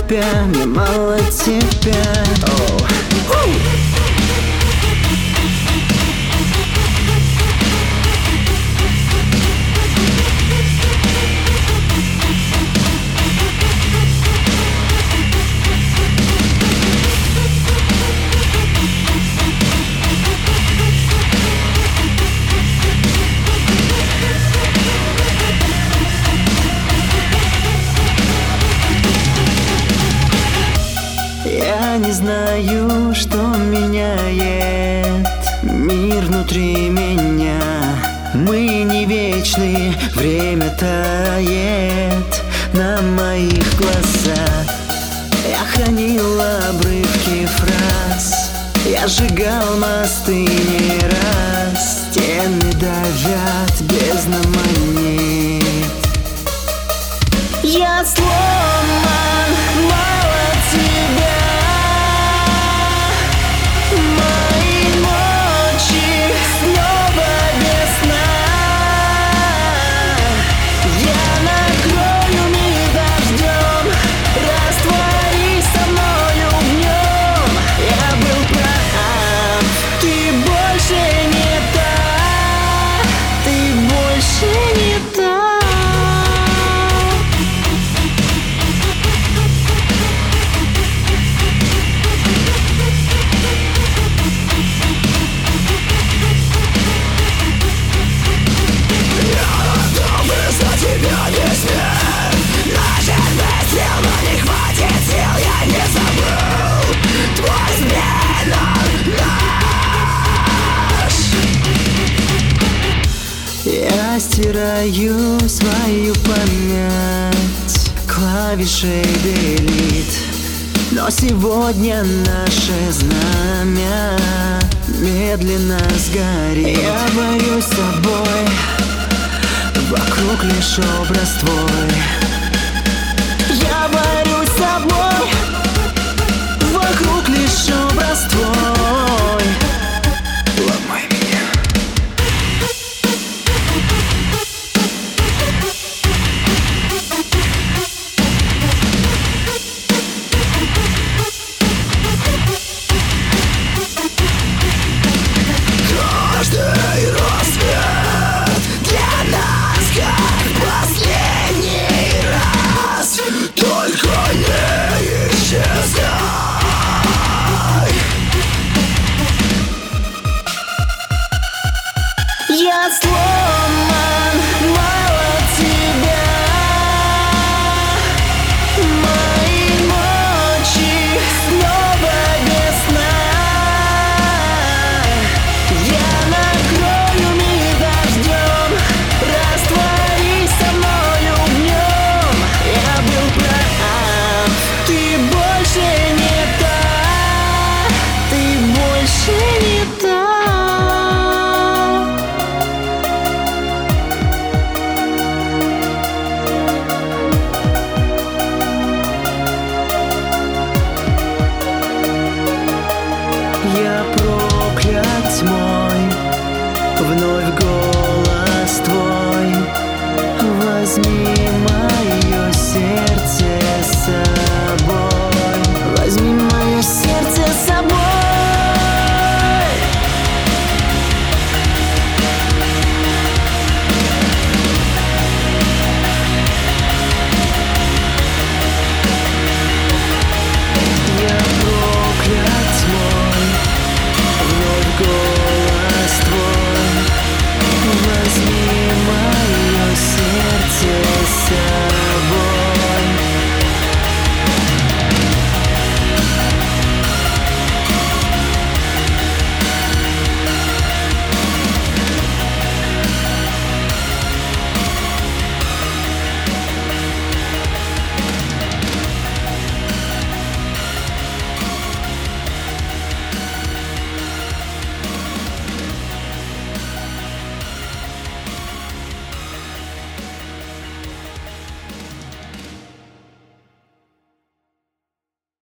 тебя, мне мало тебя. Я не знаю, что меняет мир внутри меня. Мы не вечны, время тает на моих глазах. Я хранил обрывки фраз, я сжигал мосты не раз. Стены давят, бездна манит. Я сломан, мало тебя. Мои ночи снова без сна. Я накрою мир дождем, растворись со мною в нем. Я был прав, ты больше не та, ты больше не та. Я стираю свою память клавишей delete. Но сегодня наше знамя медленно сгорит. Я борюсь с собой, вокруг лишь образ твой. Я борюсь с собой, вокруг лишь образ твой. Ломай меня. Каждый рассвет для нас как последний раз. Только не исчезай. Я сломан, мало тебя. Мои ночи снова без сна. Я накрою мир дождем, растворись со мною в нем. Я был прав, ты больше не та, ты больше не та. Я проклят тьмой, вновь голос твой. Возьми мое сердце.